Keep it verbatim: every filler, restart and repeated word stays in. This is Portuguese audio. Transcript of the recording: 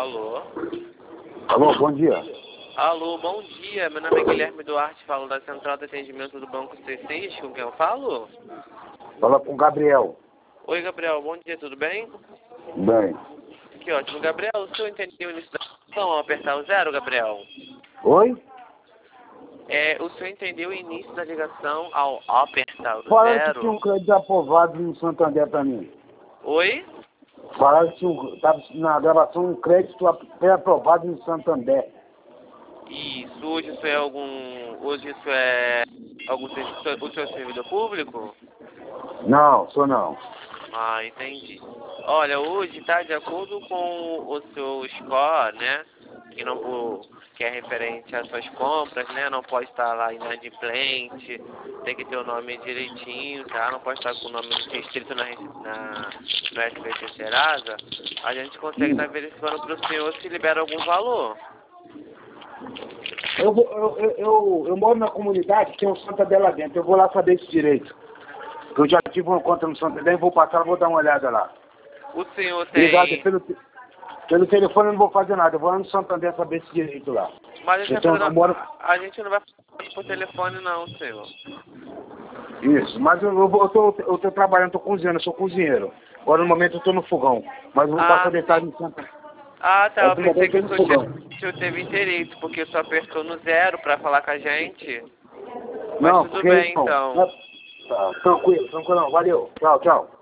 Alô? Alô, bom dia. Alô, bom dia. Meu nome é Guilherme Duarte, falo da Central de Atendimento do Banco C seis. Com quem eu falo? Fala com o Gabriel. Oi, Gabriel. Bom dia, tudo bem? Bem. Que ótimo. Gabriel, o senhor entendeu o início da ligação ao apertar o zero, Gabriel? Oi? É, o senhor entendeu o início da ligação ao apertar o Falaram que zero? tinha um crédito aprovado no Santander pra mim. Oi? Falaram que tinha um, tava na gravação um crédito pré-aprovado no Santander. Isso. Hoje isso é algum... Hoje isso é... Algum serviço... O seu servidor público? Não, sou não. Ah, entendi. Olha, hoje tá de acordo com o seu score, né? Que não por, que é referente às suas compras, né? Não pode estar lá inadimplente, tem que ter o nome direitinho, tá? Não pode estar com o nome escrito na, na, no S B T Serasa. A gente consegue estar verificando para o senhor se libera algum valor. Eu, vou, eu, eu, eu, eu moro na comunidade, tem um Santander lá dentro. Eu vou lá saber esse direito. Eu já tive uma conta no Santander, vou passar, vou dar uma olhada lá. O senhor tem... Obrigado, pelo, pelo telefone eu não vou fazer nada, eu vou lá no Santander saber esse direito lá. Mas a gente, Então, não, eu moro... a gente não vai falar por telefone não, senhor. Isso, mas eu, eu, eu, tô, eu tô trabalhando, tô cozinhando, eu sou cozinheiro. Agora no momento eu tô no fogão, mas eu vou Ah, passar detalhe sim. no Santander. Ah, tá. Eu No pensei momento que eu o tô no senhor, fogão. tinha, o senhor teve interesse, porque o senhor apertou no zero pra falar com a gente. Mas Não, tudo porque bem, não. então. Tá, tranquilo, tranquilo, valeu, tchau, tchau.